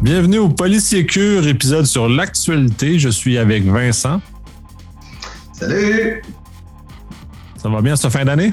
Bienvenue au Polysécure, épisode sur l'actualité. Je suis avec Vincent. Salut! Ça va bien cette fin d'année?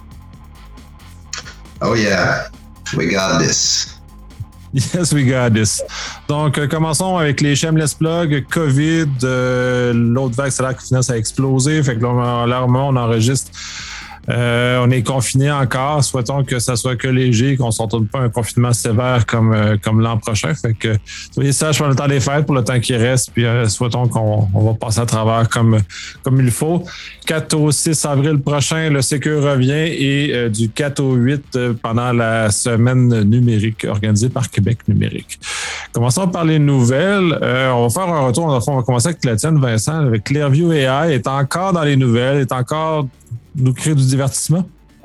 Oh yeah, we got this. Yes, we got this. Donc, commençons avec les shameless plugs. COVID, l'autre vague, c'est là que finalement ça a explosé. Fait que là, on enregistre. On est confiné encore. Souhaitons que ça soit que léger, qu'on ne se retrouve pas un confinement sévère comme l'an prochain. Fait que soyez sages pour le temps des fêtes, pour le temps qui reste, puis souhaitons qu'on va passer à travers comme il faut. 4 au 6 avril prochain, le Sécure revient et du 4 au 8 pendant la semaine numérique organisée par Québec numérique. Commençons par les nouvelles. On va faire un retour. On va commencer avec la tienne, Vincent, avec Clearview AI est encore dans les nouvelles, est encore nous créer du divertissement?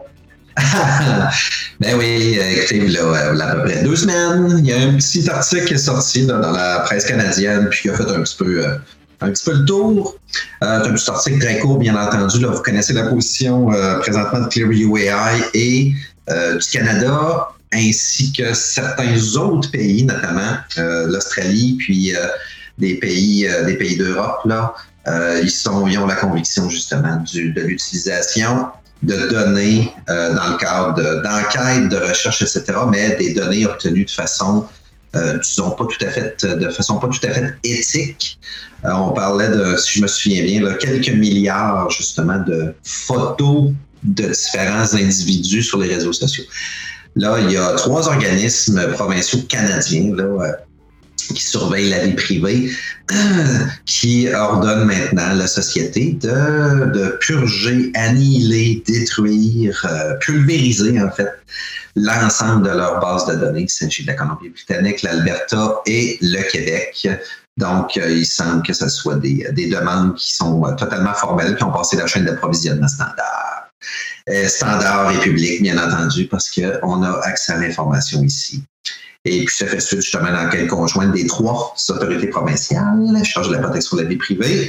Ben oui, écoutez, il y a à peu près 2 semaines, il y a un petit article qui est sorti dans la presse canadienne puis qui a fait un petit peu le tour. C'est un petit article très court, bien entendu. Là, vous connaissez la position présentement de Clearview AI et du Canada, ainsi que certains autres pays, notamment l'Australie, puis des pays d'Europe, là. Ils ont la conviction justement de l'utilisation de données dans le cadre d'enquêtes, de recherche, etc., mais des données obtenues de façon, disons, pas tout à fait éthique. On parlait de, si je me souviens bien, là, quelques milliards justement de photos de différents individus sur les réseaux sociaux. Là, il y a 3 organismes provinciaux canadiens là, qui surveille la vie privée, qui ordonne maintenant à la société de purger, annihiler, détruire, pulvériser en fait l'ensemble de leurs bases de données. Il s'agit de la Colombie-Britannique, l'Alberta et le Québec. Donc, il semble que ce soit des demandes qui sont totalement formelles, qui ont passé la chaîne d'approvisionnement standard. Standard et public, bien entendu, parce qu'on a accès à l'information ici. Et puis, ça fait suite justement à l'enquête conjointe des 3 autorités provinciales, chargées de la protection de la vie privée,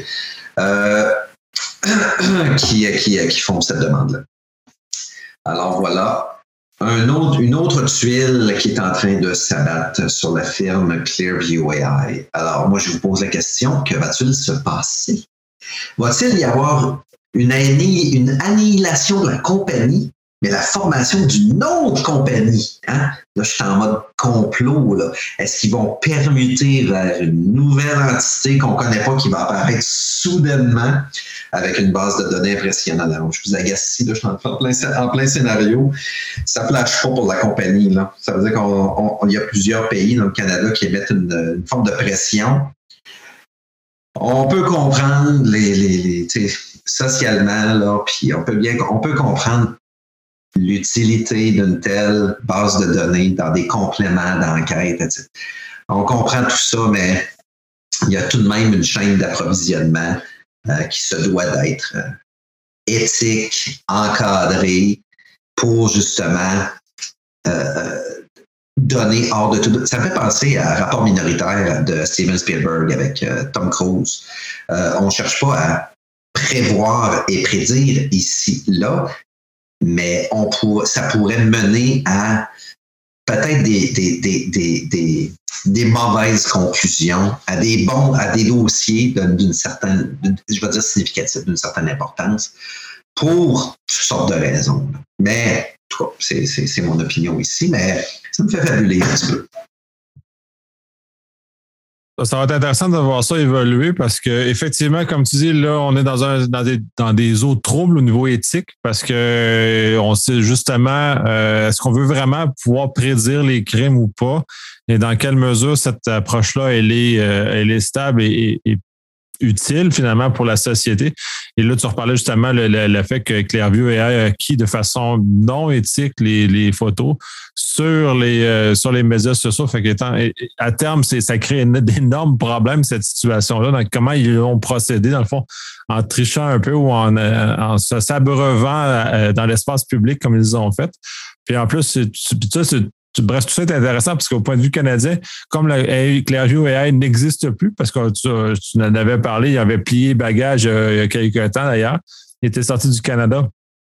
qui font cette demande-là. Alors voilà, une autre tuile qui est en train de s'abattre sur la firme Clearview AI. Alors moi, je vous pose la question, que va-t-il se passer? Va-t-il y avoir une annihilation de la compagnie, mais la formation d'une autre compagnie? Hein? Là, je suis en mode complot. Là. Est-ce qu'ils vont permuter vers une nouvelle entité qu'on ne connaît pas, qui va apparaître soudainement avec une base de données impressionnante? Alors, je vous agace ici, là, je suis en plein scénario. Ça ne flash pas pour la compagnie. Là. Ça veut dire qu'il y a plusieurs pays dans le Canada qui émettent une forme de pression. On peut comprendre socialement, là, puis on peut comprendre l'utilité d'une telle base de données dans des compléments d'enquête, etc. On comprend tout ça, mais il y a tout de même une chaîne d'approvisionnement qui se doit d'être éthique, encadrée, pour justement donner hors de tout. Ça me fait penser à Rapport minoritaire de Steven Spielberg avec Tom Cruise. On ne cherche pas à prévoir et prédire ici, là, mais ça pourrait mener à peut-être des mauvaises conclusions, à des dossiers d'une certaine, je vais dire significative, d'une certaine importance, pour toutes sortes de raisons. Mais, en tout cas, c'est mon opinion ici, mais ça me fait fabuler un petit peu. Ça va être intéressant de voir ça évoluer parce que effectivement, comme tu dis, là, on est dans des eaux troubles au niveau éthique parce que on sait justement est-ce qu'on veut vraiment pouvoir prédire les crimes ou pas et dans quelle mesure cette approche-là elle est stable et utile finalement pour la société. Et là, tu reparlais justement le fait que Clearview AI a acquis de façon non éthique les photos sur les médias sociaux. Fait à terme, ça crée d'énormes problèmes, cette situation-là. Donc, comment ils ont procédé, dans le fond, en trichant un peu ou en se s'abreuvant dans l'espace public comme ils ont fait. Puis en plus, bref, tout ça est intéressant parce qu'au point de vue canadien, comme la Clearview AI n'existe plus, parce que tu en avais parlé, il avait plié bagage il y a quelques temps d'ailleurs, il était sorti du Canada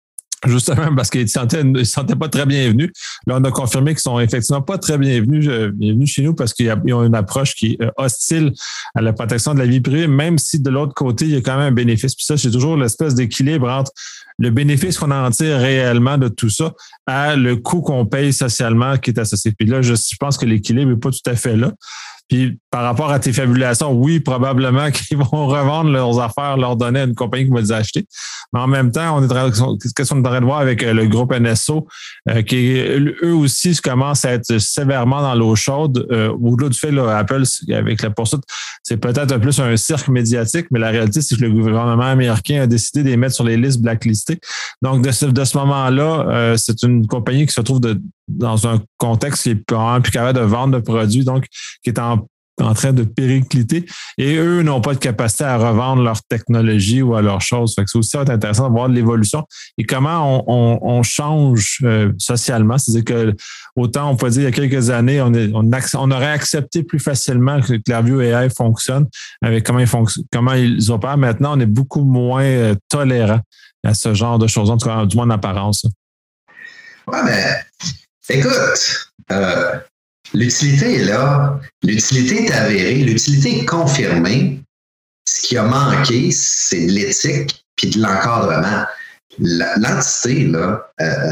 Justement, parce qu'ils ne se sentaient pas très bienvenus. Là, on a confirmé qu'ils sont effectivement pas très bienvenus chez nous parce qu'ils ont une approche qui est hostile à la protection de la vie privée, même si de l'autre côté, il y a quand même un bénéfice. Puis ça, c'est toujours l'espèce d'équilibre entre le bénéfice qu'on en tire réellement de tout ça à le coût qu'on paye socialement qui est associé. Puis là, je pense que l'équilibre n'est pas tout à fait là. Puis par rapport à tes fabulations, oui, probablement qu'ils vont revendre leurs affaires, leur donner à une compagnie qui va les acheter. Mais en même temps, qu'est-ce qu'on est en train de voir avec le groupe NSO, qui eux aussi commencent à être sévèrement dans l'eau chaude. Au-delà du fait, là, Apple, avec la poursuite, c'est peut-être plus un cirque médiatique, mais la réalité, c'est que le gouvernement américain a décidé de les mettre sur les listes blacklistées. Donc, de ce moment-là, c'est une compagnie qui se trouve dans un contexte qui est vraiment plus capable de vendre de produits, donc qui est en train de péricliter, et eux n'ont pas de capacité à revendre leur technologie ou à leurs choses. Fait que c'est aussi intéressant de voir l'évolution et comment on change socialement. C'est-à-dire que autant on peut dire il y a quelques années, on aurait accepté plus facilement que Clearview AI fonctionne avec comment ils opèrent. Maintenant, on est beaucoup moins tolérant à ce genre de choses, en tout cas, du moins en apparence. Ouais, mais écoute, l'utilité est là, l'utilité est avérée, l'utilité est confirmée. Ce qui a manqué, c'est de l'éthique puis de l'encadrement. L'entité, là,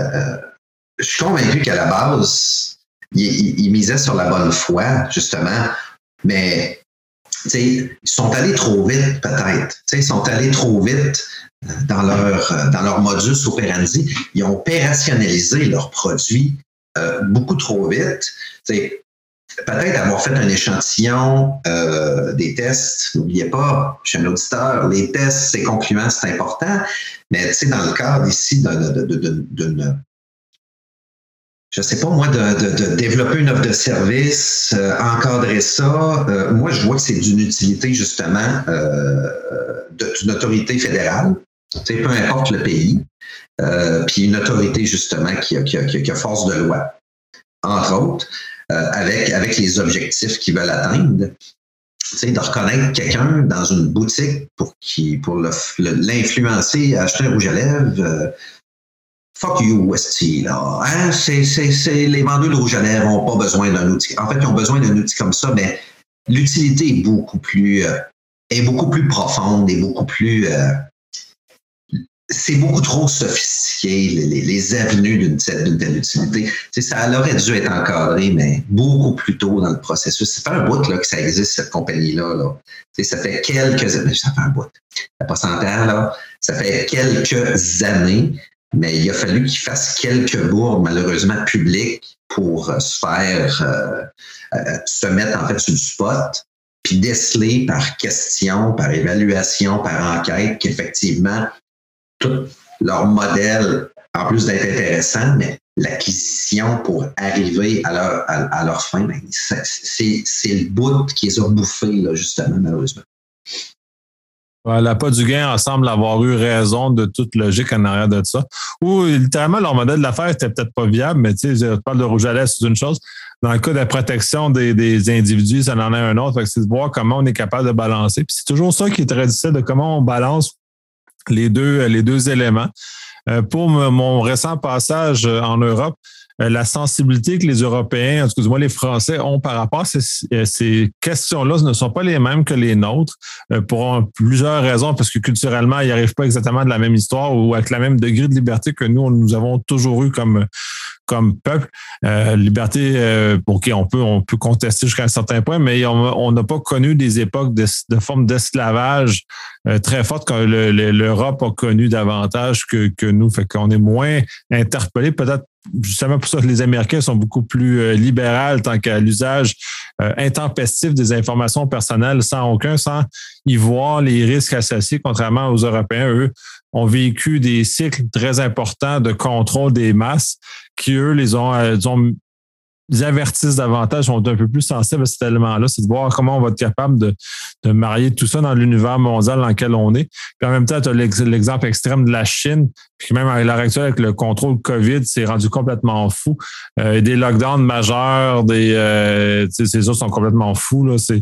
je suis convaincu qu'à la base, il misait sur la bonne foi, justement, mais ils sont allés trop vite, peut-être. Ils sont allés trop vite dans leur modus operandi. Ils ont opérationnalisé leurs produits beaucoup trop vite. Peut-être avoir fait un échantillon des tests. N'oubliez pas, je suis un auditeur, les tests, c'est concluant, c'est important. Mais dans le cadre ici d'une je sais pas moi, de développer une offre de service, encadrer ça, moi je vois que c'est d'une utilité justement d'une autorité fédérale, peu importe le pays, puis une autorité justement qui a force de loi, entre autres, avec les objectifs qu'ils veulent atteindre. De reconnaître quelqu'un dans une boutique pour l'influencer à acheter un rouge à lèvres, fuck you, Westy, là. Hein? Les vendeurs de rouge à lèvres n'ont pas besoin d'un outil. En fait, ils ont besoin d'un outil comme ça, mais l'utilité est beaucoup plus profonde et beaucoup plus. C'est beaucoup trop sophistiqué, les avenues d'une telle utilité. Ça aurait dû être encadré, mais beaucoup plus tôt dans le processus. Ça fait un bout là, que ça existe, cette compagnie-là. Là. Ça fait quelques années. Ça fait un bout. Ça fait pas 100 ans, là. Ça fait quelques années. Mais il a fallu qu'il fasse quelques bourdes, malheureusement, publiques pour se mettre en fait sur le spot, puis déceler par question, par évaluation, par enquête, qu'effectivement, tout leur modèle, en plus d'être intéressant, mais l'acquisition pour arriver à leur fin, ben, c'est le bout qui les a bouffés, là, justement, malheureusement. L'appât du gain semble avoir eu raison de toute logique en arrière de ça. Ou littéralement, leur modèle d'affaires était peut-être pas viable, mais tu sais, je parle de rouge à lèvres, c'est une chose. Dans le cas de la protection des individus, ça en est un autre. C'est de voir comment on est capable de balancer. Puis c'est toujours ça qui est très difficile, de comment on balance les deux éléments. Pour mon récent passage en Europe, la sensibilité que les Européens, en tout cas du moins les Français, ont par rapport à ces questions-là ne sont pas les mêmes que les nôtres pour plusieurs raisons, parce que culturellement, ils n'arrivent pas exactement de la même histoire ou avec le même degré de liberté que nous avons toujours eu comme peuple. Liberté pour qui on peut contester jusqu'à un certain point, mais on n'a pas connu des époques de forme d'esclavage très forte que l'Europe a connu davantage que nous. Fait qu'on est moins interpellés, peut-être justement pour ça que les Américains sont beaucoup plus libérales tant qu'à l'usage intempestif des informations personnelles sans y voir les risques associés, contrairement aux Européens. Eux ont vécu des cycles très importants de contrôle des masses qui, eux, les avertissent davantage, sont un peu plus sensibles à cet élément-là. C'est de voir comment on va être capable de marier tout ça dans l'univers mondial dans lequel on est. Puis en même temps, tu as l'exemple extrême de la Chine, puis même à l'heure actuelle, avec le contrôle COVID, c'est rendu complètement fou. Des lockdowns majeurs, ces autres sont complètement fous. Là.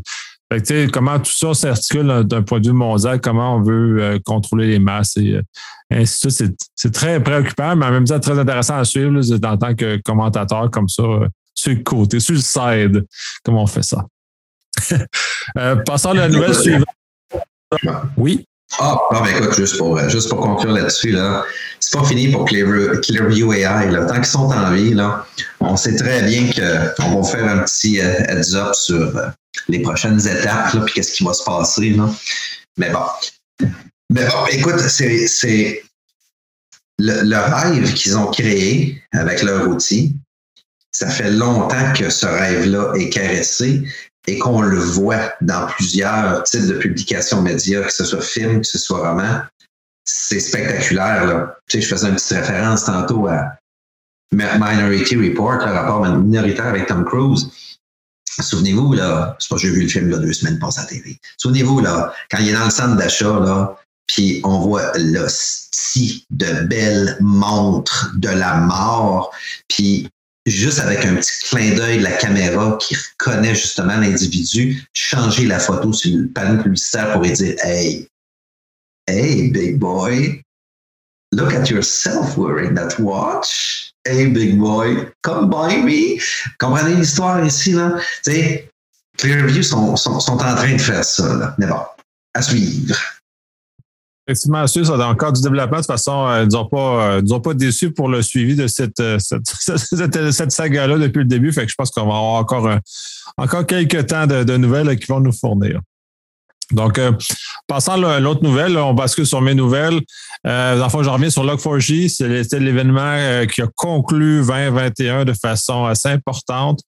Fait que, comment tout ça s'articule d'un point de vue mondial, comment on veut contrôler les masses et ainsi de suite. C'est très préoccupant, mais en même temps très intéressant à suivre là, en tant que commentateur comme ça, sur le côté, sur le side, comment on fait ça. Passons à la nouvelle suivante. Oui. Écoute, juste pour conclure là-dessus, là, c'est pas fini pour Clearview AI. Là. Tant qu'ils sont en vie, là, on sait très bien qu'on va faire un petit heads up sur les prochaines étapes, puis qu'est-ce qui va se passer. Là. Mais bon, écoute, c'est le rêve qu'ils ont créé avec leur outil. Ça fait longtemps que ce rêve-là est caressé et qu'on le voit dans plusieurs types de publications médias, que ce soit film, que ce soit roman. C'est spectaculaire, là. Tu sais, je faisais une petite référence tantôt à Minority Report, le rapport minoritaire avec Tom Cruise. Souvenez-vous, là, c'est pas que j'ai vu le film là, 2 semaines passées à la TV. Souvenez-vous, là, quand il est dans le centre d'achat, là, puis on voit l'hostie de belles montres de la mort, puis juste avec un petit clin d'œil de la caméra qui reconnaît justement l'individu, changer la photo sur le panneau publicitaire pour lui dire « Hey, big boy, look at yourself wearing that watch. Hey, big boy, come by me. » Comprenez l'histoire ici, là? Tu sais, Clearview sont en train de faire ça, là. Mais bon, à suivre. Effectivement, ça a encore du développement. De toute façon, ils nous ont pas déçus pour le suivi de cette saga-là depuis le début. Fait que je pense qu'on va avoir encore quelques temps de nouvelles qui vont nous fournir. Donc, passant à l'autre nouvelle, on bascule sur mes nouvelles. Enfin, je reviens sur Log4j. C'était l'événement qui a conclu 2021 de façon assez importante.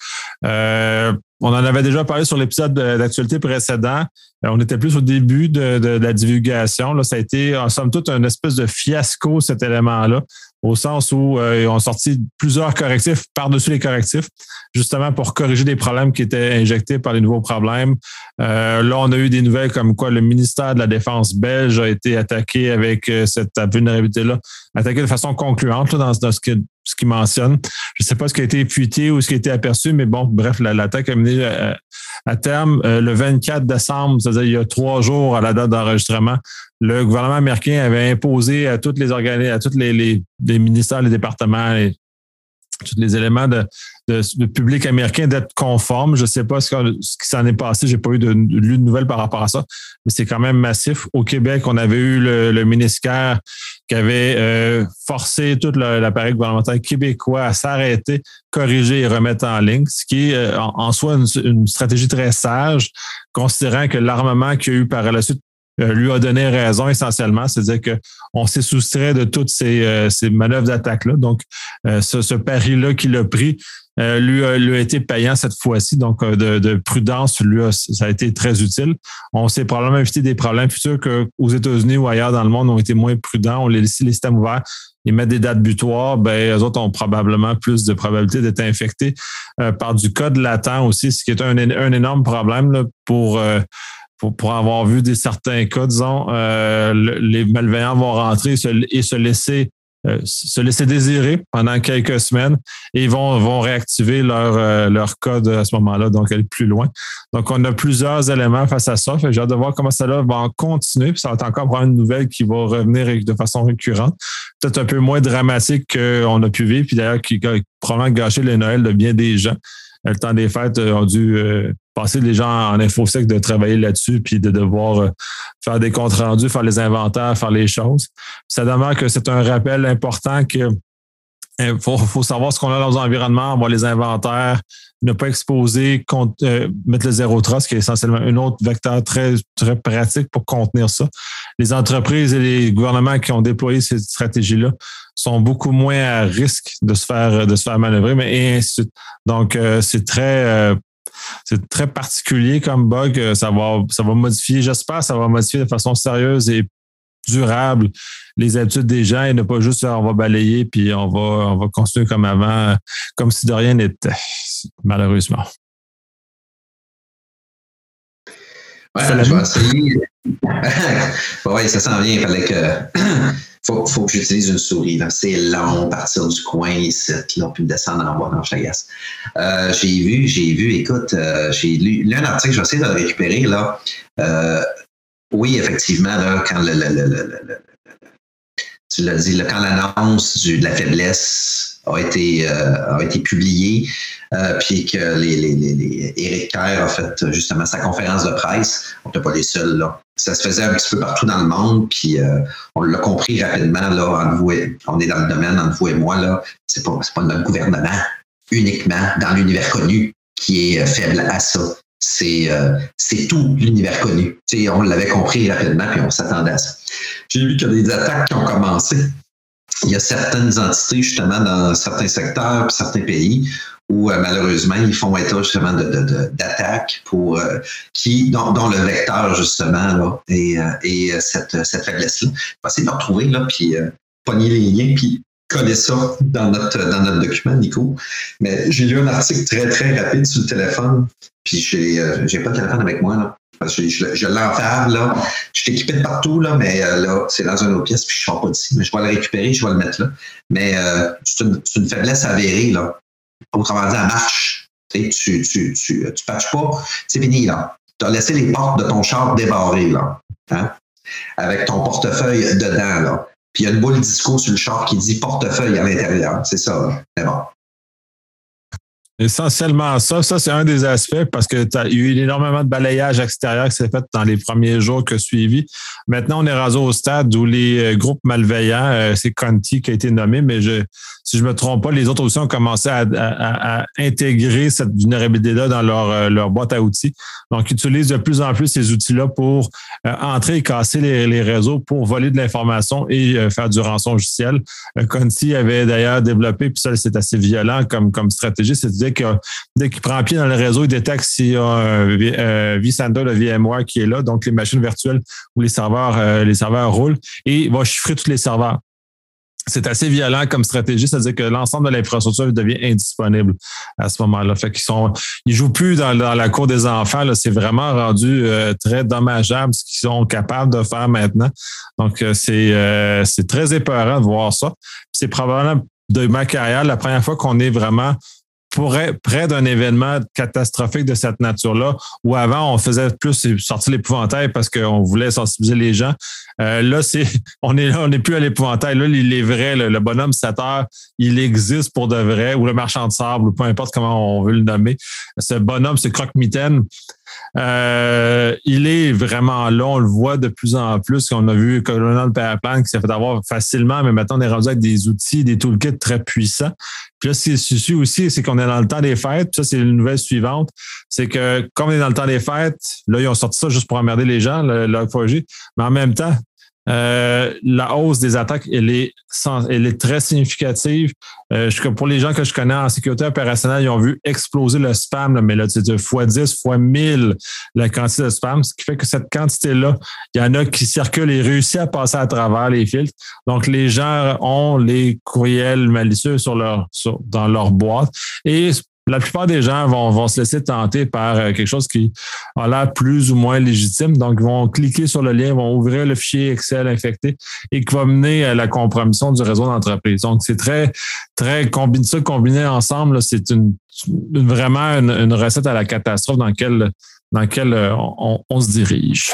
On en avait déjà parlé sur l'épisode d'actualité précédent. On était plus au début de la divulgation. Là, ça a été, en somme toute, un espèce de fiasco, cet élément-là, au sens où ils ont sorti plusieurs correctifs par-dessus les correctifs, justement pour corriger des problèmes qui étaient injectés par les nouveaux problèmes. Là, on a eu des nouvelles comme quoi le ministère de la Défense belge a été attaqué avec cette vulnérabilité-là, attaqué de façon concluante là, dans ce qu'il mentionne. Je ne sais pas ce qui a été fuité ou ce qui a été aperçu, mais bon, bref, l'attaque a mené à terme le 24 décembre, c'est-à-dire il y a 3 jours à la date d'enregistrement. Le gouvernement américain avait imposé à tous les organismes, à tous les ministères, les départements, tous les éléments de public américain d'être conformes. Je ne sais pas ce qui s'en est passé. J'ai pas eu de nouvelles par rapport à ça, mais c'est quand même massif. Au Québec, on avait eu le ministère qui avait forcé tout l'appareil gouvernemental québécois à s'arrêter, corriger et remettre en ligne, ce qui est en soi une stratégie très sage, considérant que l'armement qu'il y a eu par la suite lui a donné raison essentiellement, c'est-à-dire qu'on s'est soustrait de toutes ces manœuvres d'attaque-là. Donc, ce pari-là qu'il a pris lui a été payant cette fois-ci. Donc, de prudence, ça a été très utile. On s'est probablement évité des problèmes futurs qu'aux États-Unis ou ailleurs dans le monde, on été moins prudents. On les laisse les systèmes ouverts. Ils mettent des dates butoirs, eux autres ont probablement plus de probabilité d'être infectés par du code latent aussi, ce qui est un énorme problème là, pour avoir vu certains cas, disons, les malveillants vont rentrer et se laisser désirer pendant quelques semaines et ils vont réactiver leur code à ce moment-là, donc aller plus loin. Donc, on a plusieurs éléments face à ça. J'ai hâte de voir comment ça va en continuer. Puis ça va être encore une nouvelle qui va revenir de façon récurrente. Peut-être un peu moins dramatique qu'on a pu vivre, puis d'ailleurs qui a probablement gâché le Noël de bien des gens. Le temps des fêtes ont dû passer les gens en infosec de travailler là-dessus puis de devoir faire des comptes rendus, faire les inventaires, faire les choses. Ça demeure que c'est un rappel important que faut savoir ce qu'on a dans nos environnements, avoir les inventaires, ne pas exposer, mettre le zéro trace, qui est essentiellement un autre vecteur très, très pratique pour contenir ça. Les entreprises et les gouvernements qui ont déployé cette stratégie-là sont beaucoup moins à risque de se faire manœuvrer, mais et ainsi de suite. Donc, c'est très particulier comme bug. Ça va modifier, j'espère, ça va modifier de façon sérieuse et durable les habitudes des gens et ne pas juste on va balayer puis on va continuer comme avant, comme si de rien n'était, malheureusement. Ouais, je vais essayer. Oui, ça s'en vient. Il Faut que j'utilise une souris. Là. C'est long, partir du coin ici, là, puis descendre en bas dans Chagas. J'ai vu, écoute, j'ai lu un article, je vais essayer de le récupérer, là. Oui, effectivement, là, quand tu l'as dit, là, quand l'annonce de la faiblesse a été publiée, puis que Éric Kerr a fait justement sa conférence de presse, on n'était pas les seuls, là. Ça se faisait un petit peu partout dans le monde, puis on l'a compris rapidement, là, on est dans le domaine, entre vous et moi, là, c'est pas notre gouvernement uniquement dans l'univers connu qui est faible à ça. C'est tout l'univers connu. T'sais, on l'avait compris rapidement, puis on s'attendait à ça. J'ai vu qu'il y a des attaques qui ont commencé. Il y a certaines entités, justement, dans certains secteurs, puis certains pays, où malheureusement, ils font état justement d'attaques dont le vecteur, justement, là, et cette faiblesse-là. Je vais essayer de le retrouver, là, puis pogner les liens, puis coller ça dans notre document, Nico. Mais j'ai lu un article très, très rapide sur le téléphone, puis j'ai pas de téléphone avec moi, là. Parce que je l'enferme, là. Je suis équipé de partout, là, mais là, c'est dans une autre pièce, puis je sors pas d'ici. Mais je vais le récupérer, je vais le mettre là. Mais c'est une faiblesse avérée, là. Autrement dit, elle marche. Tu patches pas, c'est fini, là. Tu as laissé les portes de ton char débarrées, là. Hein? Avec ton portefeuille dedans, là. Puis il y a une boule disco sur le char qui dit portefeuille à l'intérieur. C'est ça, là. Mais bon. Essentiellement ça, c'est un des aspects parce que il y a eu énormément de balayage extérieur qui s'est fait dans les premiers jours que suivi. Maintenant, on est rendu au stade où les groupes malveillants, c'est Conti qui a été nommé, mais si je me trompe pas, les autres aussi ont commencé à intégrer cette vulnérabilité-là dans leur boîte à outils. Donc, ils utilisent de plus en plus ces outils-là pour entrer et casser les réseaux pour voler de l'information et faire du rançon logiciel. Conti avait d'ailleurs développé, puis ça, c'est assez violent comme stratégie, c'est-à-dire que dès qu'il prend pied dans le réseau, il détecte s'il y a un vCenter de VMware qui est là, donc les machines virtuelles où les serveurs roulent, et il va chiffrer tous les serveurs. C'est assez violent comme stratégie, c'est-à-dire que l'ensemble de l'infrastructure devient indisponible à ce moment-là. Fait ils jouent plus dans la cour des enfants. Là, c'est vraiment rendu très dommageable ce qu'ils sont capables de faire maintenant. Donc, c'est très épeurant de voir ça. C'est probablement de ma carrière la première fois qu'on est vraiment près d'un événement catastrophique de cette nature-là, où avant, on faisait plus sortir l'épouvantail parce qu'on voulait sensibiliser les gens. Là, on n'est plus à l'épouvantail. Là, il est vrai, le bonhomme 7 heures, il existe pour de vrai, ou le marchand de sable, ou peu importe comment on veut le nommer. Ce bonhomme, ce croque-mitaine, il est vraiment là, on le voit de plus en plus. On a vu Colonel Paraplan qui s'est fait avoir facilement, mais maintenant on est rendu avec des outils, des toolkits très puissants. Puis là, ce qui est souci aussi, c'est qu'on est dans le temps des fêtes. Puis ça, c'est une nouvelle suivante. C'est que comme on est dans le temps des fêtes, là, ils ont sorti ça juste pour emmerder les gens, le Log4j, mais en même temps, la hausse des attaques, elle est très significative. Pour les gens que je connais en sécurité opérationnelle, ils ont vu exploser le spam, là, mais là, c'est x10, x1000 la quantité de spam, ce qui fait que cette quantité-là, il y en a qui circulent et réussissent à passer à travers les filtres. Donc, les gens ont les courriels malicieux dans leur boîte et la plupart des gens vont se laisser tenter par quelque chose qui a l'air plus ou moins légitime. Donc, ils vont cliquer sur le lien, vont ouvrir le fichier Excel infecté et qui va mener à la compromission du réseau d'entreprise. Donc, c'est très, très combiné ensemble. Là, c'est vraiment une recette à la catastrophe dans laquelle on se dirige.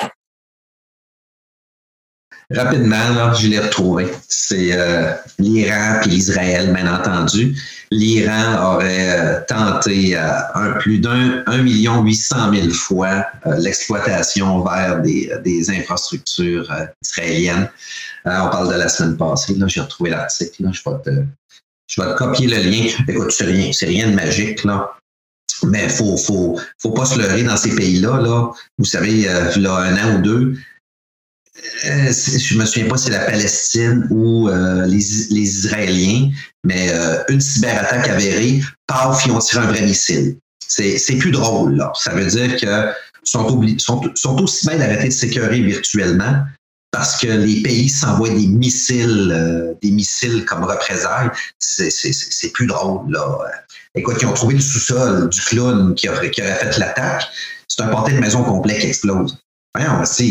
Rapidement, là, je l'ai retrouvé. C'est l'Iran et l'Israël, bien entendu. L'Iran aurait tenté plus d'1 800 000 fois l'exploitation vers des infrastructures israéliennes. On parle de la semaine passée. Là, j'ai retrouvé l'article. Là, je vais te copier le lien. Écoute, c'est rien de magique, là. Mais faut pas se leurrer dans ces pays-là. Là. Vous savez, là, 1 an ou 2, je me souviens pas si c'est la Palestine ou les Israéliens, mais une cyberattaque avérée, paf, ils ont tiré un vrai missile. C'est plus drôle, là. Ça veut dire que sont aussi bien d'arrêter de sécuriser virtuellement parce que les pays s'envoient des missiles comme représailles. C'est plus drôle, là. Écoute, ils ont trouvé le sous-sol du clown qui aurait fait l'attaque. C'est un pâté de maison complet qui explose. Voyons,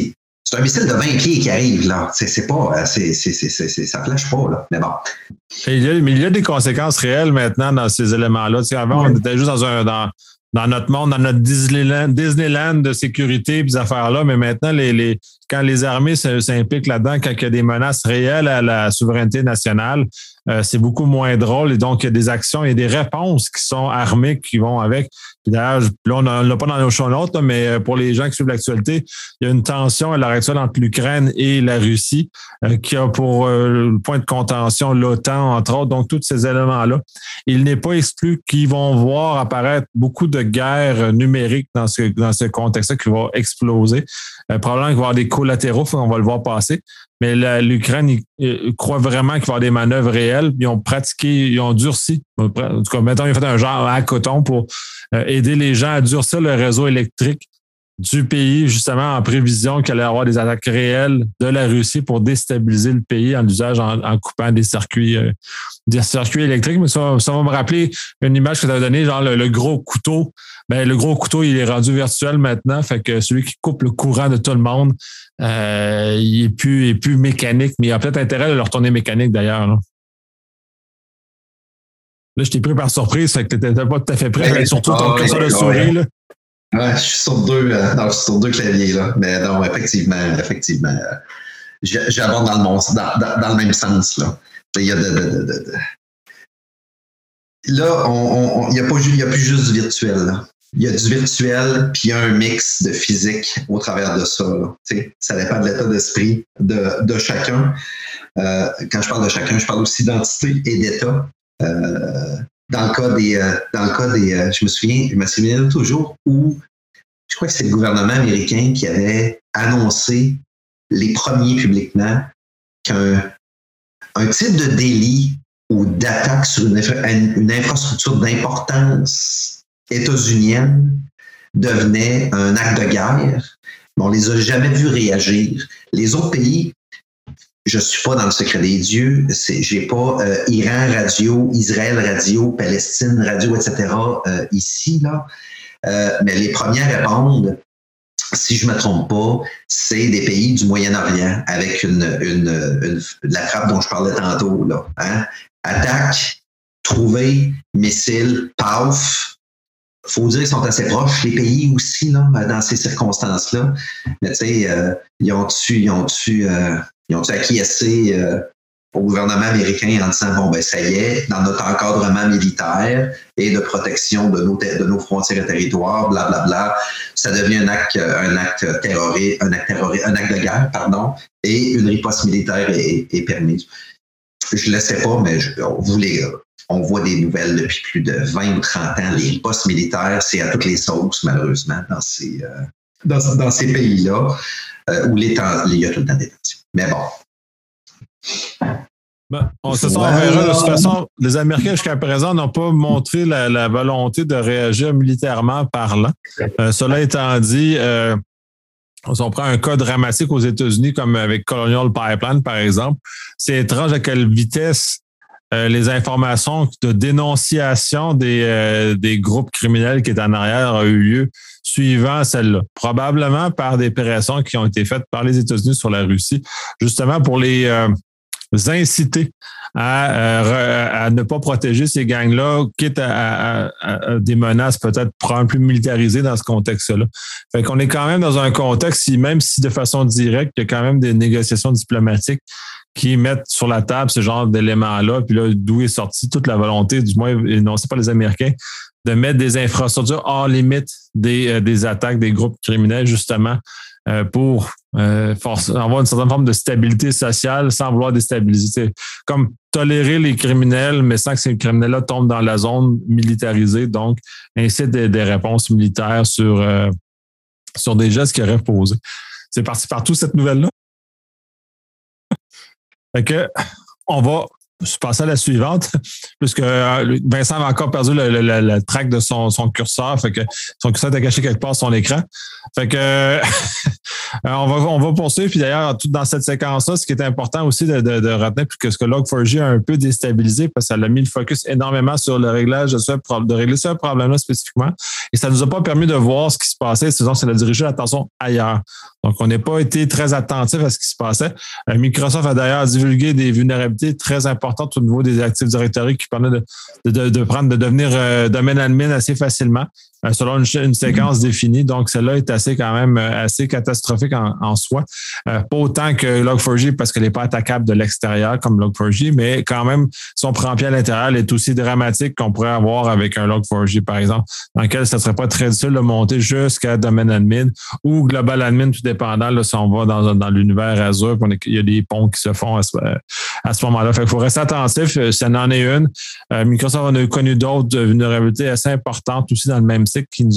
c'est un missile de 20 pieds qui arrive, là. C'est pas, ça flash pas, là. Mais bon. Mais il y a des conséquences réelles maintenant dans ces éléments-là. Tu sais, avant, on était juste dans notre monde, dans notre Disneyland de sécurité et des affaires-là, mais maintenant, quand les armées s'impliquent là-dedans, quand il y a des menaces réelles à la souveraineté nationale, c'est beaucoup moins drôle. Et donc, il y a des actions et des réponses qui sont armées, qui vont avec. Puis d'ailleurs, là, on l'a pas dans nos show notes, mais pour les gens qui suivent l'actualité, il y a une tension à l'heure actuelle entre l'Ukraine et la Russie, qui a pour le point de contention l'OTAN, entre autres. Donc, tous ces éléments-là. Il n'est pas exclu qu'ils vont voir apparaître beaucoup de guerres numériques dans ce contexte-là qui va exploser. Probablement qu'il va y avoir des collatéraux, on va le voir passer. Mais l'Ukraine croit vraiment qu'il va y avoir des manœuvres réelles. Ils ont durci. En tout cas, mettons, ils ont fait un genre à coton pour aider les gens à durcir le réseau électrique du pays, justement en prévision qu'il allait y avoir des attaques réelles de la Russie pour déstabiliser le pays en usage en coupant des circuits électriques. Mais ça va me rappeler une image que tu as donnée, genre le gros couteau. Ben, le gros couteau, il est rendu virtuel maintenant. Fait que celui qui coupe le courant de tout le monde, il est plus mécanique, mais il a peut-être intérêt de le retourner mécanique d'ailleurs. Là, je t'ai pris par surprise, fait que tu n'étais pas tout à fait prêt, surtout ton curseur de souris. Là. Ouais, je suis sur deux claviers, là. Mais non, effectivement, j'aborde dans le même sens, là. Il y a Là, il n'y a plus juste du virtuel, là. Il y a du virtuel, puis il y a un mix de physique au travers de ça. Ça dépend de l'état d'esprit de chacun. Quand je parle de chacun, je parle aussi d'entité et d'état. Dans le cas des, je me souviens toujours où je crois que c'est le gouvernement américain qui avait annoncé les premiers publiquement qu'un type de délit ou d'attaque sur une infrastructure d'importance états-unienne devenait un acte de guerre. Mais on les a jamais vus réagir. Les autres pays, je suis pas dans le secret des dieux, j'ai pas Iran radio, Israël radio, Palestine radio, etc. Ici, là. Mais les premiers à répondre, si je me trompe pas, c'est des pays du Moyen-Orient avec la frappe dont je parlais tantôt, là. Hein? Attaque, trouver, missile, paf. Faut dire qu'ils sont assez proches, les pays aussi, là, dans ces circonstances-là. Mais tu sais, ils ont-tu acquiescé au gouvernement américain en disant, bon, ben ça y est, dans notre encadrement militaire et de protection de nos frontières et territoires, blablabla, ça devient un acte de guerre, pardon, et une riposte militaire est permise. Je ne le sais pas, mais on voit des nouvelles depuis plus de 20 ou 30 ans. Les ripostes militaires, c'est à toutes les sauces, malheureusement, dans ces pays-là, où il y a tout le temps des tensions. Mais bon. On se sent verra. De toute façon, les Américains, jusqu'à présent, n'ont pas montré la volonté de réagir militairement parlant. Cela étant dit, si on prend un cas dramatique aux États-Unis, comme avec Colonial Pipeline, par exemple, c'est étrange à quelle vitesse les informations de dénonciation des groupes criminels qui étaient en arrière ont eu lieu suivant celle-là. Probablement par des pressions qui ont été faites par les États-Unis sur la Russie, justement pour les inciter à ne pas protéger ces gangs-là, quitte à des menaces peut-être plus militarisées dans ce contexte-là. Fait qu'on est quand même dans un contexte, même si de façon directe, il y a quand même des négociations diplomatiques qui mettent sur la table ce genre d'éléments-là, puis là, d'où est sortie toute la volonté, du moins énoncée par les Américains, de mettre des infrastructures hors limite des attaques des groupes criminels, justement, pour avoir une certaine forme de stabilité sociale sans vouloir déstabiliser. Comme tolérer les criminels, mais sans que ces criminels-là tombent dans la zone militarisée. Donc, ainsi des réponses militaires sur des gestes qui auraient posé. C'est parti partout, cette nouvelle-là. Fait que, on va Je passais à la suivante, puisque Vincent avait encore perdu le track de son curseur, fait que son curseur était caché quelque part sur son écran. Fait que on va poursuivre. Puis d'ailleurs, tout dans cette séquence-là, ce qui est important aussi de retenir, que ce que Log4j a un peu déstabilisé, parce que ça a mis le focus énormément sur le réglage de régler ce problème-là spécifiquement. Et ça nous a pas permis de voir ce qui se passait. Sinon, ça a dirigé l'attention ailleurs. Donc, on n'est pas été très attentif à ce qui se passait. Microsoft a d'ailleurs divulgué des vulnérabilités très importantes au niveau des Active Directory qui permettent de devenir domaine admin assez facilement, selon une séquence définie. Donc, celle-là est quand même assez catastrophique en soi. Pas autant que Log4j parce qu'elle n'est pas attaquable de l'extérieur comme Log4j, mais quand même, si on prend pied à l'intérieur, elle est aussi dramatique qu'on pourrait avoir avec un Log4j, par exemple, dans lequel ça ne serait pas très difficile de monter jusqu'à domaine admin ou global admin, tout dépendant, là, si on va dans l'univers Azure, il y a des ponts qui se font à ce moment-là. Fait qu'il faut rester attentif. Ça en est une. Microsoft en a connu d'autres vulnérabilités assez importantes aussi dans le même cycle qui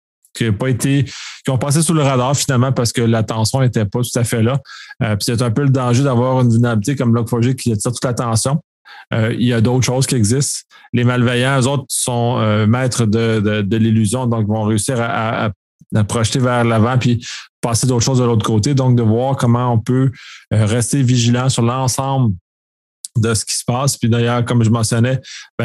ont passé sous le radar finalement parce que l'attention n'était pas tout à fait là. Puis c'est un peu le danger d'avoir une vulnérabilité comme Log4j qui attire toute l'attention. Il y a d'autres choses qui existent. Les malveillants, eux autres, sont maîtres de l'illusion, donc vont réussir à projeter vers l'avant puis passer d'autres choses de l'autre côté. Donc, de voir comment on peut rester vigilant sur l'ensemble de ce qui se passe. Puis d'ailleurs, comme je mentionnais,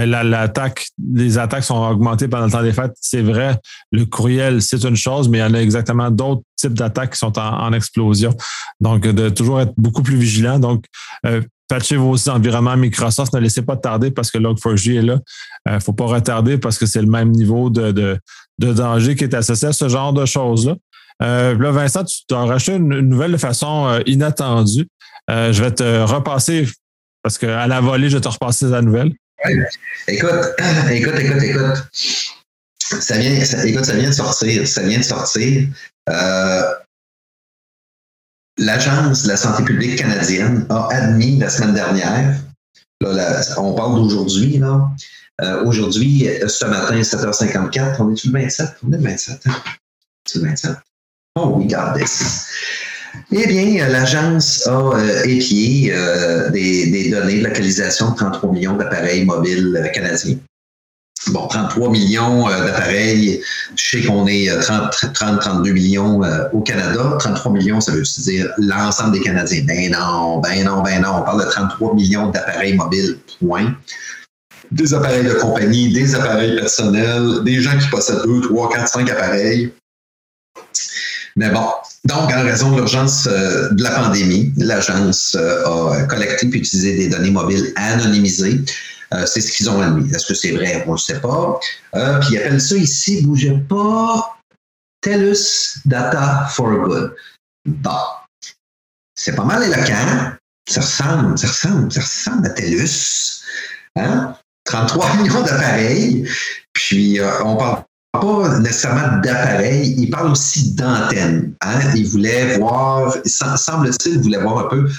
les attaques sont augmentées pendant le temps des fêtes. C'est vrai, le courriel, c'est une chose, mais il y en a exactement d'autres types d'attaques qui sont en explosion. Donc, de toujours être beaucoup plus vigilant. Donc, patchez vos environnements Microsoft, ne laissez pas tarder parce que Log4j est là. Faut pas retarder parce que c'est le même niveau de danger qui est associé à ce genre de choses-là. Là, Vincent, tu as racheté une nouvelle de façon inattendue. Je vais te repasser parce qu'à la volée, je vais te repasser la nouvelle. Ouais. Écoute. Ça vient de sortir. L'Agence de la santé publique canadienne a admis la semaine dernière, là, on parle d'aujourd'hui, là. Aujourd'hui, ce matin, 7h54, on est-tu le 27? On est le 27, hein? C'est le 27? Oh, we got this. Eh bien, l'agence a épié des données de localisation de 33 millions d'appareils mobiles canadiens. Bon, 33 millions d'appareils, je sais qu'on est 30-32 millions au Canada. 33 millions, ça veut dire l'ensemble des Canadiens. Ben non. On parle de 33 millions d'appareils mobiles, point. Des appareils de compagnie, des appareils personnels, des gens qui possèdent 2, 3, 4, 5 appareils. Mais bon, donc, en raison de l'urgence de la pandémie, l'agence a collecté puis utilisé des données mobiles anonymisées. C'est ce qu'ils ont admis. Est-ce que c'est vrai? On ne le sait pas. Puis ils appellent ça ici, bougez pas, TELUS Data for Good. Bon. C'est pas mal éloquent. Ça ressemble à TELUS. Hein? 33 millions d'appareils. Puis on parle pas nécessairement d'appareils, il parle aussi d'antennes. Hein? Il voulait voir, semble-t-il, il voulait voir un peu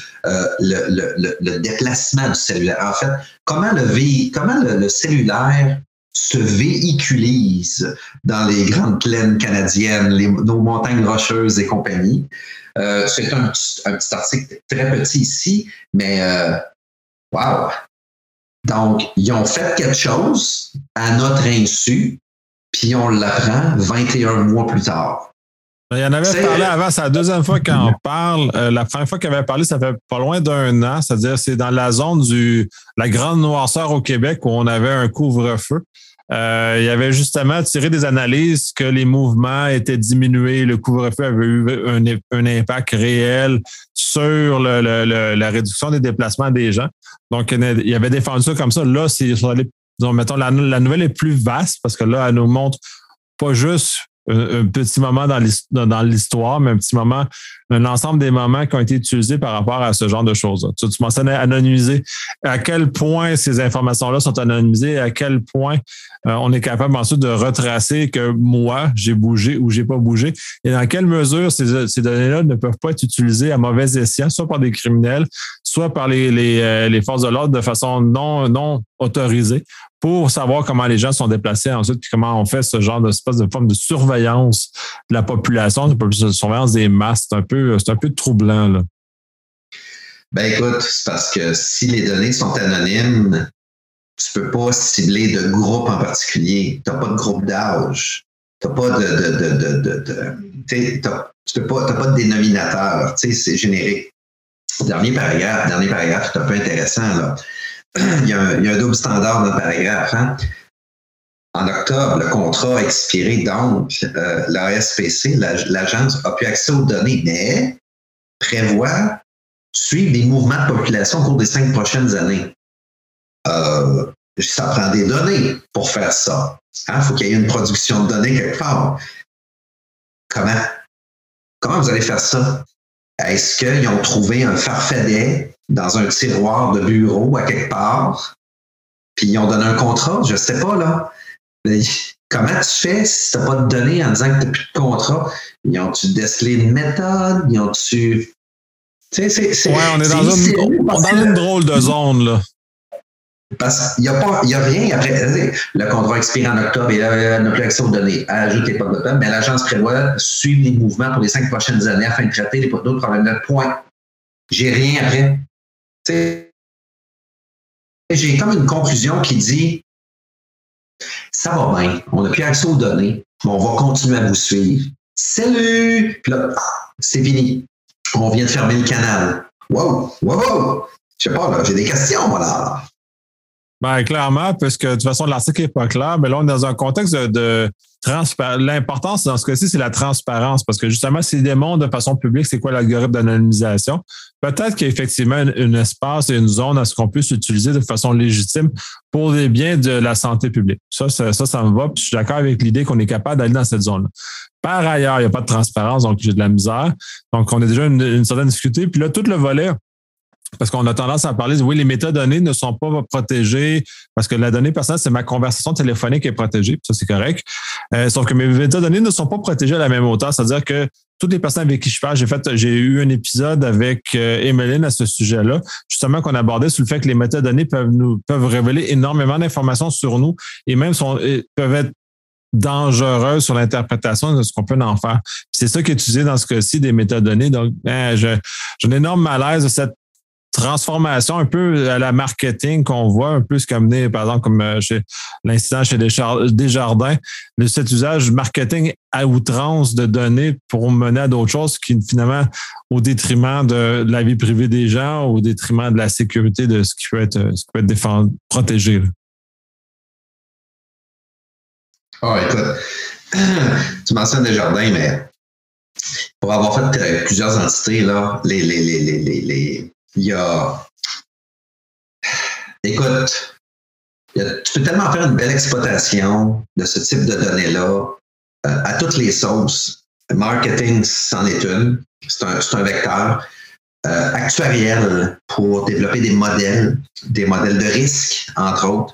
le déplacement du cellulaire. En fait, comment le cellulaire se véhiculise dans les grandes plaines canadiennes, nos montagnes rocheuses et compagnie. C'est un petit article très petit ici, mais wow! Donc, ils ont fait quelque chose à notre insu, puis on l'apprend 21 mois plus tard. Il y en avait parlé avant, c'est la deuxième fois qu'on parle. La première fois qu'il avait parlé, ça fait pas loin d'un an, c'est-à-dire c'est dans la zone la grande noirceur au Québec où on avait un couvre-feu. Il y avait justement tiré des analyses que les mouvements étaient diminués, le couvre-feu avait eu un impact réel sur la réduction des déplacements des gens. Donc, il avait défendu ça comme ça. Là, mettons, la nouvelle est plus vaste parce que là, elle nous montre pas juste un petit moment dans l'histoire, mais un ensemble des moments qui ont été utilisés par rapport à ce genre de choses-là. Tu mentionnais anonymiser. À quel point ces informations-là sont anonymisées, à quel point on est capable ensuite de retracer que moi, j'ai bougé ou j'ai pas bougé, et dans quelle mesure ces données-là ne peuvent pas être utilisées à mauvais escient, soit par des criminels, soit par les forces de l'ordre de façon non autorisée, pour savoir comment les gens sont déplacés ensuite, puis comment on fait ce genre d'espèce de forme de surveillance de la population, de surveillance des masses. C'est un peu troublant, là. Ben écoute, c'est parce que si les données sont anonymes, tu peux pas cibler de groupe en particulier. Tu n'as pas de groupe d'âge. Tu n'as pas tu n'as pas de dénominateur. C'est générique. Dernier paragraphe, c'est un peu intéressant. Là. il y a un double standard dans le paragraphe. Hein? En octobre, le contrat a expiré, donc l'ASPC, l'agence, a pu accès aux données, mais prévoit suivre les mouvements de population au cours des 5 prochaines années. Ça prend des données pour faire ça. Il faut qu'il y ait une production de données quelque part. Comment vous allez faire ça? Est-ce qu'ils ont trouvé un farfadet dans un tiroir de bureau à quelque part, puis ils ont donné un contrat? Je ne sais pas, là. Mais comment tu fais si tu n'as pas de données en disant que tu n'as plus de contrat? Ils ont-tu décelé une méthode? Ils ont-tu... on est dans une drôle de zone, là. Parce qu'il n'y a rien après. Le contrat expire en octobre et n'a plus accès aux données. Ajoute les potes d'octobre, mais l'agence prévoit suivre les mouvements pour les 5 prochaines années afin de traiter d'autres problèmes de point. J'ai rien après. T'sais, j'ai comme une conclusion qui dit ça va bien, on n'a plus accès aux données, mais on va continuer à vous suivre. Salut! Puis là, c'est fini. On vient de fermer le canal. Wow! Je sais pas, là, j'ai des questions, voilà. Ben, clairement, parce que de toute façon, l'article n'est pas clair, mais là, on est dans un contexte de transparence. L'importance, dans ce cas-ci, c'est la transparence, parce que justement, s'il démontre de façon publique c'est quoi l'algorithme d'anonymisation, peut-être qu'il y a effectivement un espace et une zone à ce qu'on puisse utiliser de façon légitime pour les biens de la santé publique. Ça me va, puis je suis d'accord avec l'idée qu'on est capable d'aller dans cette zone-là. Par ailleurs, il n'y a pas de transparence, donc j'ai de la misère. Donc, on a déjà une certaine difficulté. Puis là, tout le volet, parce qu'on a tendance à parler, oui, les métadonnées ne sont pas protégées parce que la donnée personnelle, c'est ma conversation téléphonique qui est protégée. Ça, c'est correct. Sauf que mes métadonnées ne sont pas protégées à la même hauteur. C'est-à-dire que toutes les personnes avec qui je parle, j'ai eu un épisode avec Emeline à ce sujet-là, justement qu'on abordait sur le fait que les métadonnées peuvent révéler énormément d'informations sur nous et même peuvent être dangereuses sur l'interprétation de ce qu'on peut en faire. Puis c'est ça qui est utilisé dans ce cas-ci des métadonnées. Donc, j'ai un énorme malaise de cette transformation un peu à la marketing qu'on voit un peu ce qu'a mené, par exemple, comme chez l'incident chez Desjardins, de cet usage marketing à outrance de données pour mener à d'autres choses qui, finalement, au détriment de la vie privée des gens, au détriment de la sécurité de ce qui peut être protégé. Écoute, tu mentionnes Desjardins, mais pour avoir fait plusieurs entités, là, il y a... Écoute, tu peux tellement faire une belle exploitation de ce type de données-là à toutes les sauces. Marketing, c'en est une. C'est un vecteur. Actuariel pour développer des modèles de risque, entre autres.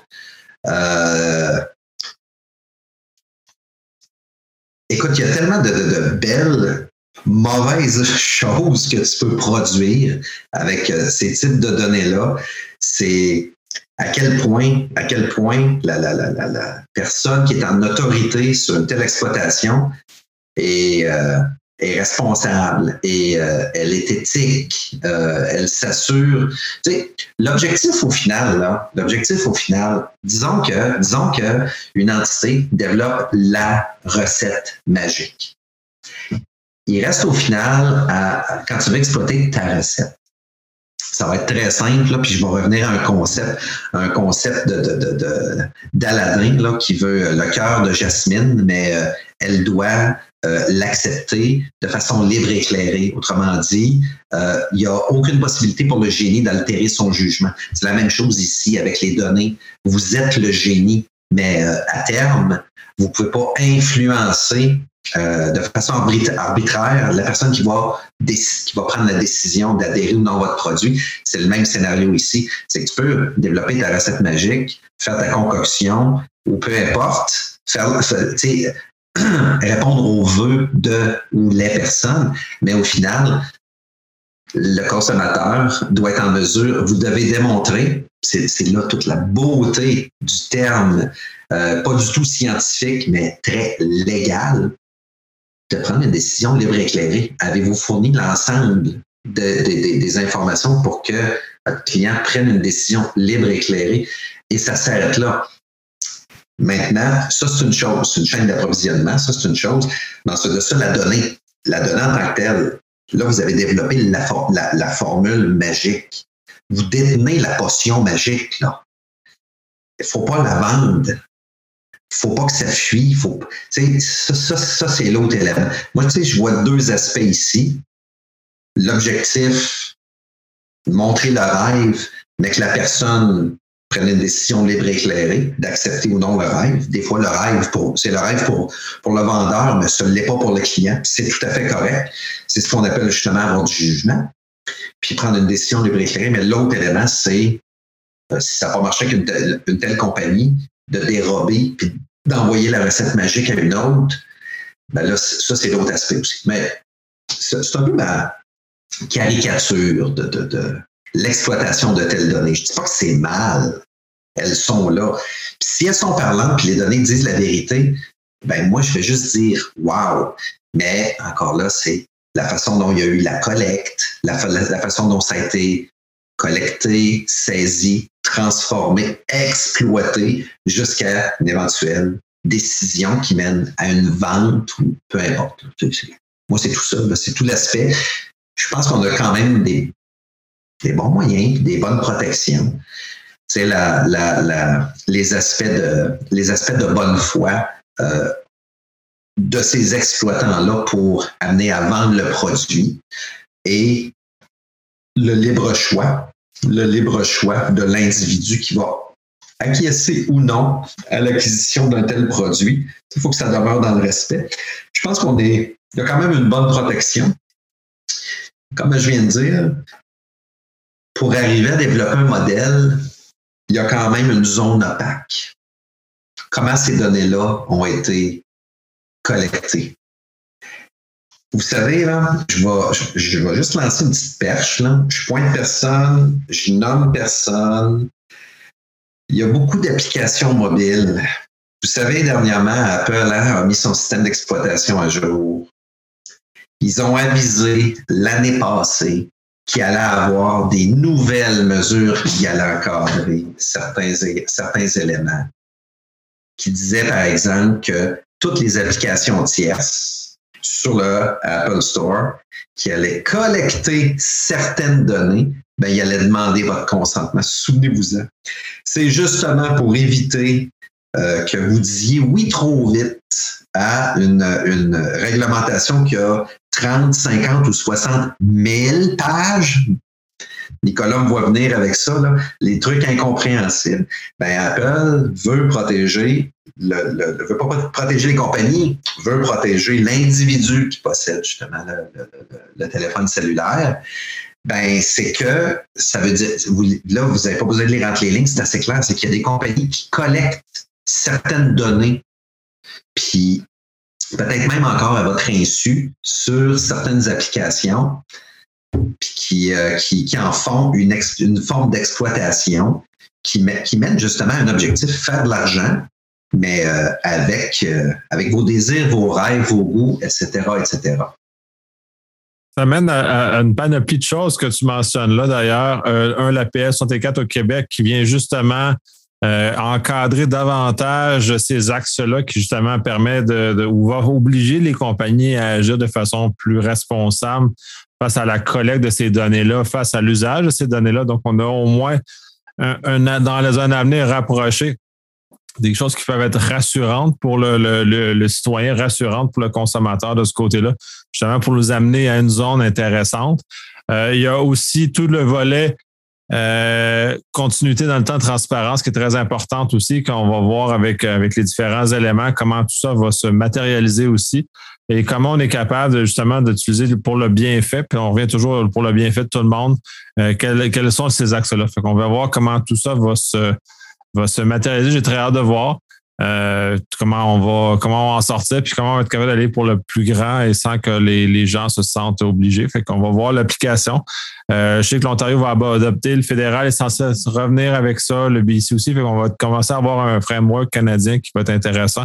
Écoute, il y a tellement de belles mauvaises choses que tu peux produire avec ces types de données-là. C'est à quel point la personne qui est en autorité sur une telle exploitation est responsable et elle est éthique, elle s'assure. Tu sais, l'objectif au final, disons que une entité développe la recette magique. Il reste au final, quand tu veux exploiter ta recette, ça va être très simple, là, puis je vais revenir à un concept d'Aladin là, qui veut le cœur de Jasmine, mais elle doit l'accepter de façon libre et éclairée. Autrement dit, il n'y a aucune possibilité pour le génie d'altérer son jugement. C'est la même chose ici avec les données. Vous êtes le génie, mais à terme, vous ne pouvez pas influencer de façon arbitraire la personne qui va prendre la décision d'adhérer ou non à votre produit. C'est le même scénario ici. C'est que tu peux développer ta recette magique, faire ta concoction, ou peu importe, répondre aux vœux de ou les personnes, mais au final, le consommateur doit être en mesure, vous devez démontrer, c'est là toute la beauté du terme, pas du tout scientifique, mais très légal, de prendre une décision libre et éclairée. Avez-vous fourni l'ensemble des informations pour que votre client prenne une décision libre et éclairée. Et ça s'arrête là. Maintenant, ça, c'est une chose. C'est une chaîne d'approvisionnement. Ça, c'est une chose. Mais ensuite de ça, la donnée en tant que telle. Là, vous avez développé la formule magique. Vous détenez la potion magique, là. Il ne faut pas la vendre. Il ne faut pas que ça fuit. Ça, c'est l'autre élément. Moi, je vois deux aspects ici. L'objectif, montrer le rêve, mais que la personne prenne une décision libre et éclairée d'accepter ou non le rêve. Des fois, c'est le rêve pour le vendeur, mais ce ne l'est pas pour le client. C'est tout à fait correct. C'est ce qu'on appelle justement avoir du jugement. Puis prendre une décision libre et éclairée. Mais l'autre élément, c'est si ça n'a pas marché avec une telle compagnie, de dérober puis d'envoyer la recette magique à une autre, ben là, ça, c'est l'autre aspect aussi. Mais c'est un peu ma caricature de l'exploitation de telles données. Je ne dis pas que c'est mal. Elles sont là. Puis si elles sont parlantes puis les données disent la vérité, ben moi, je vais juste dire « wow ». Mais encore là, c'est la façon dont il y a eu la collecte, la façon dont ça a été collecté, saisi, transformé, exploité jusqu'à une éventuelle décision qui mène à une vente ou peu importe. Moi, c'est tout ça. C'est tout l'aspect. Je pense qu'on a quand même des bons moyens, des bonnes protections. Tu sais, les aspects de bonne foi de ces exploitants-là pour amener à vendre le produit et le libre choix de l'individu qui va acquiescer ou non à l'acquisition d'un tel produit. Il faut que ça demeure dans le respect. Je pense il y a quand même une bonne protection. Comme je viens de dire, pour arriver à développer un modèle, il y a quand même une zone opaque. Comment ces données-là ont été collectées? Vous savez, là, je vais juste lancer une petite perche. Là. Je pointe personne, je nomme personne. Il y a beaucoup d'applications mobiles. Vous savez, dernièrement, Apple a mis son système d'exploitation à jour. Ils ont avisé l'année passée qu'il allait avoir des nouvelles mesures qui allaient encadrer certains éléments. Qui disaient, par exemple, que toutes les applications tierces sur le Apple Store qui allaient collecter certaines données, ben, ils allaient demander votre consentement. Souvenez-vous-en. C'est justement pour éviter que vous disiez oui trop vite à une réglementation qui a 30, 50 ou 60 000 pages. Nicolas me voit venir avec ça, là, les trucs incompréhensibles. Ben, Apple veut protéger, veut pas protéger les compagnies, veut protéger l'individu qui possède justement le téléphone cellulaire. Ben, c'est que ça veut dire, vous n'avez pas besoin de lire entre les lignes, c'est assez clair, c'est qu'il y a des compagnies qui collectent certaines données, puis peut-être même encore à votre insu sur certaines applications, puis qui en font une forme d'exploitation qui mène justement à un objectif, faire de l'argent, mais avec vos désirs, vos rêves, vos goûts, etc., etc. Ça mène à une panoplie de choses que tu mentionnes là, d'ailleurs. L'APS 64 au Québec qui vient justement encadrer davantage ces axes-là qui justement permet ou va obliger les compagnies à agir de façon plus responsable face à la collecte de ces données-là, face à l'usage de ces données-là. Donc, on a au moins dans un avenir rapproché des choses qui peuvent être rassurantes pour le citoyen, rassurantes pour le consommateur de ce côté-là, justement pour nous amener à une zone intéressante. Il y a aussi tout le volet continuité dans le temps, transparence qui est très importante aussi, quand on va voir avec les différents éléments comment tout ça va se matérialiser aussi et comment on est capable justement d'utiliser pour le bienfait, puis on revient toujours pour le bienfait de tout le monde, quels sont ces axes-là. Fait qu'on va voir comment tout ça va se matérialiser. J'ai très hâte de voir comment on va en sortir puis comment on va être capable d'aller pour le plus grand et sans que les gens se sentent obligés. Fait qu'on va voir l'application. Je sais que l'Ontario va adopter, le fédéral est censé revenir avec ça, le BC aussi. Fait qu'on va commencer à avoir un framework canadien qui va être intéressant,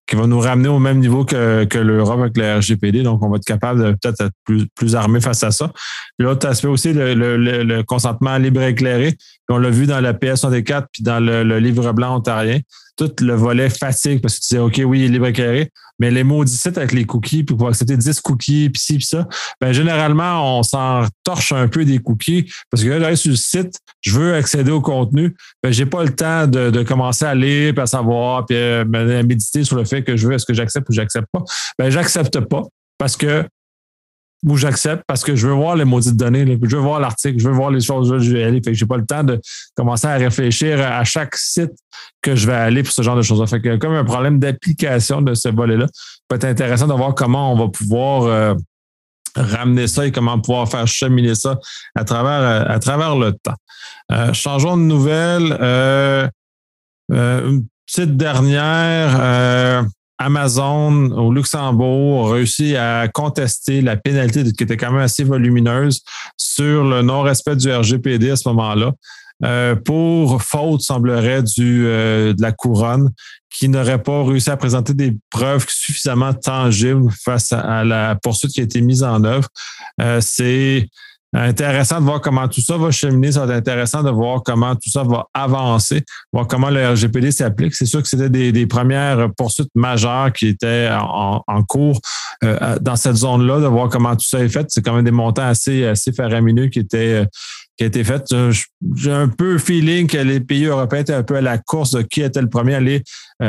qui va nous ramener au même niveau que l'Europe avec le RGPD. Donc, on va être capable de peut-être être plus armé face à ça. L'autre aspect aussi, le consentement libre et éclairé. Puis on l'a vu dans la PS64 puis dans le livre blanc ontarien. Tout le volet fatigue parce que tu dis, OK, oui, il est libre et éclairé, mais les maudits sites avec les cookies, puis pour accepter 10 cookies, puis ci, puis ça, ben généralement, on s'en torche un peu des cookies parce que là, j'arrive sur le site, je veux accéder au contenu, ben j'ai pas le temps de commencer à lire, puis à savoir, puis à méditer sur le fait que je veux, est-ce que j'accepte ou j'accepte pas. Ben j'accepte pas parce que ou j'accepte parce que je veux voir les maudites données, là, je veux voir l'article, je veux voir les choses, je vais aller. Fait que j'ai pas le temps de commencer à réfléchir à chaque site que je vais aller pour ce genre de choses-là. Fait que comme un problème d'application de ce volet-là, ça peut être intéressant de voir comment on va pouvoir ramener ça et comment pouvoir faire cheminer ça à travers le temps. Changeons de nouvelle. Une petite dernière. Amazon au Luxembourg a réussi à contester la pénalité qui était quand même assez volumineuse sur le non-respect du RGPD à ce moment-là pour faute, semblerait, de la couronne qui n'aurait pas réussi à présenter des preuves suffisamment tangibles face à la poursuite qui a été mise en œuvre. C'est intéressant de voir comment tout ça va cheminer. Ça va être intéressant de voir comment tout ça va avancer, voir comment le RGPD s'applique. C'est sûr que c'était des premières poursuites majeures qui étaient en cours dans cette zone-là, de voir comment tout ça est fait. C'est quand même des montants assez faramineux qui a été fait. J'ai un peu feeling que les pays européens étaient un peu à la course de qui était le premier à aller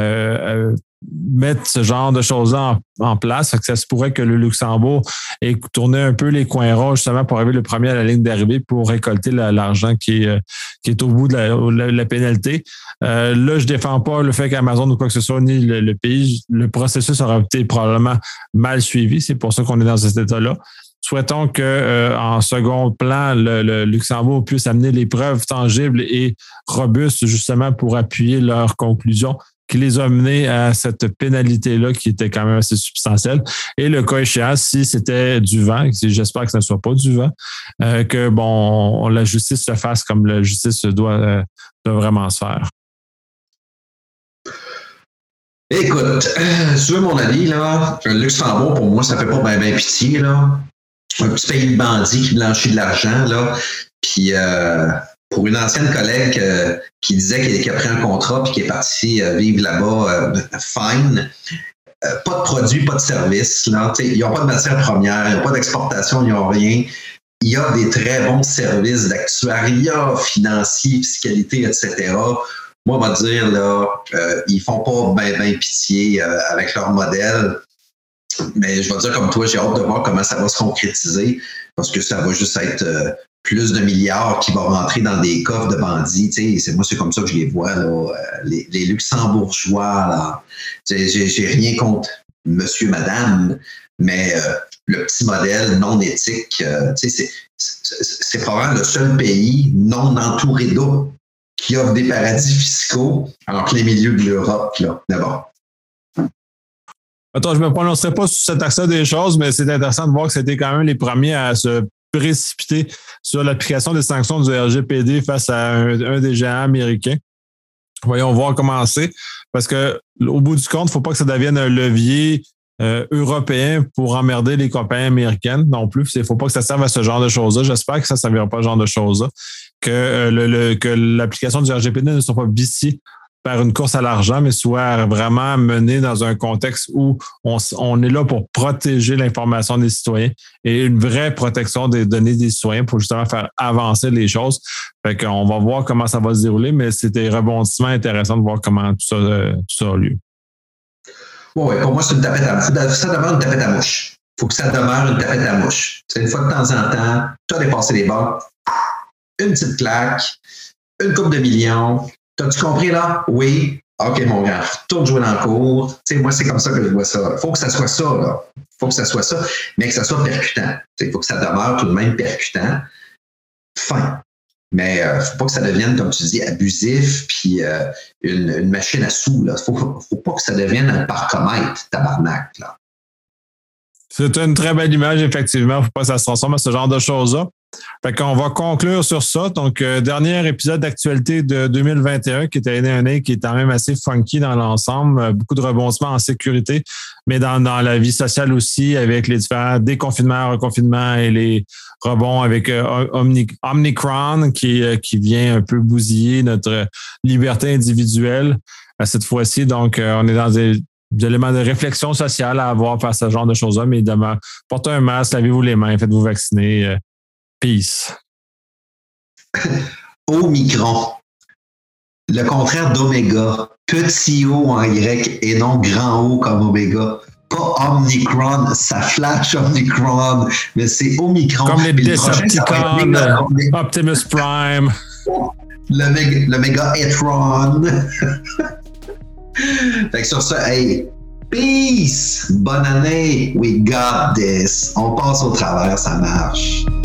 mettre ce genre de choses-là en place. Fait que ça se pourrait que le Luxembourg ait tourné un peu les coins ronds justement pour arriver le premier à la ligne d'arrivée pour récolter l'argent qui est au bout de la pénalité. Là, je défends pas le fait qu'Amazon ou quoi que ce soit, ni le pays. Le processus aura été probablement mal suivi. C'est pour ça qu'on est dans cet état-là. Souhaitons que en second plan, le Luxembourg puisse amener les preuves tangibles et robustes justement pour appuyer leurs conclusions qui les a menés à cette pénalité-là qui était quand même assez substantielle. Et le cas échéant, si c'était du vent, j'espère que ce ne soit pas du vent, que la justice se fasse comme la justice doit vraiment se faire. Écoute, tu veux mon avis, là, le Luxembourg, pour moi, ça fait pas bien pitié, là. Un petit pays de bandits qui blanchit de l'argent, là. Puis pour une ancienne collègue qui disait qu'elle a pris un contrat puis qui est partie vivre là-bas, fine. Pas de produits, pas de services. Là. Ils n'ont pas de matière première, ils n'ont pas d'exportation, ils n'ont rien. Il y a des très bons services d'actuariat, financier, fiscalité, etc. Moi, on va dire, là, ils font pas bien pitié avec leur modèle. Mais je vais dire comme toi, j'ai hâte de voir comment ça va se concrétiser parce que ça va juste être plus de milliards qui vont rentrer dans des coffres de bandits. C'est comme ça que je les vois, là, les Luxembourgeois. Là. J'ai rien contre monsieur, madame, mais le petit modèle non éthique, c'est probablement le seul pays non entouré d'eau qui offre des paradis fiscaux en plein milieu de l'Europe. Là. D'abord. Attends, je ne me prononcerai pas sur cet axe des choses, mais c'est intéressant de voir que c'était quand même les premiers à se précipiter sur l'application des sanctions du RGPD face à un des géants américains. Voyons voir comment c'est, parce que au bout du compte, il ne faut pas que ça devienne un levier européen pour emmerder les compagnies américaines non plus. Il ne faut pas que ça serve à ce genre de choses-là. J'espère que ça ne servira pas à ce genre de choses-là, que l'application du RGPD ne soit pas viciée par une course à l'argent, mais soit vraiment menée dans un contexte où on est là pour protéger l'information des citoyens et une vraie protection des données des citoyens pour justement faire avancer les choses. Fait qu'on va voir comment ça va se dérouler, mais c'est des rebondissements intéressants de voir comment tout ça a lieu. Oui, pour moi, c'est une tapette à mouche. Ça demeure une tapette à mouche. Il faut que ça demeure une tapette à mouche. C'est une fois de temps en temps, tu as dépassé les bords, une petite claque, une coupe de millions. T'as-tu compris là? Oui. OK, mon gars, tourne jouer dans le cours. Moi, c'est comme ça que je vois ça. Il faut que ça soit ça, là. Il faut que ça soit ça, mais que ça soit percutant. Il faut que ça demeure tout de même percutant. Fin. Mais il ne faut pas que ça devienne, comme tu dis, abusif puis une machine à sous. Il ne faut pas que ça devienne un parcomètre, tabarnak. Là. C'est une très belle image, effectivement. Il ne faut pas que ça se transforme à ce genre de choses-là. Fait qu'on va conclure sur ça. Donc, dernier épisode d'actualité de 2021 qui était une année qui est quand même assez funky dans l'ensemble. Beaucoup de rebondissements en sécurité, mais dans la vie sociale aussi, avec les différents déconfinements, reconfinements et les rebonds avec Omicron qui vient un peu bousiller notre liberté individuelle cette fois-ci. Donc, on est dans des éléments de réflexion sociale à avoir par ce genre de choses-là, mais évidemment, portez un masque, lavez-vous les mains, faites-vous vacciner. Peace. Omicron. Le contraire d'oméga. Petit O en grec et non grand O comme oméga. Pas Omicron, ça flash Omicron, mais c'est Omicron. Comme les Decepticons, Optimus Prime. Le méga Etron. Fait que sur ça, hey, peace! Bonne année! We got this! On passe au travers, ça marche.